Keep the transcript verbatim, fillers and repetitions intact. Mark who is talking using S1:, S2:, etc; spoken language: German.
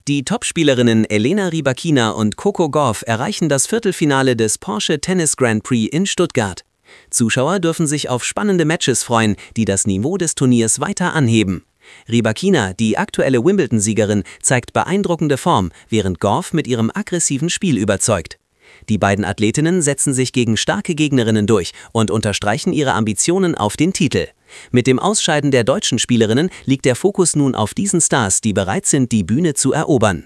S1: Die Topspielerinnen Elena Rybakina und Coco Gauff erreichen das Viertelfinale des Porsche Tennis Grand Prix in Stuttgart. Zuschauer dürfen sich auf spannende Matches freuen, die das Niveau des Turniers weiter anheben. Rybakina, die aktuelle Wimbledon-Siegerin, zeigt beeindruckende Form, während Gauff mit ihrem aggressiven Spiel überzeugt. Die beiden Athletinnen setzen sich gegen starke Gegnerinnen durch und unterstreichen ihre Ambitionen auf den Titel. Mit dem Ausscheiden der deutschen Spielerinnen liegt der Fokus nun auf diesen Stars, die bereit sind, die Bühne zu erobern.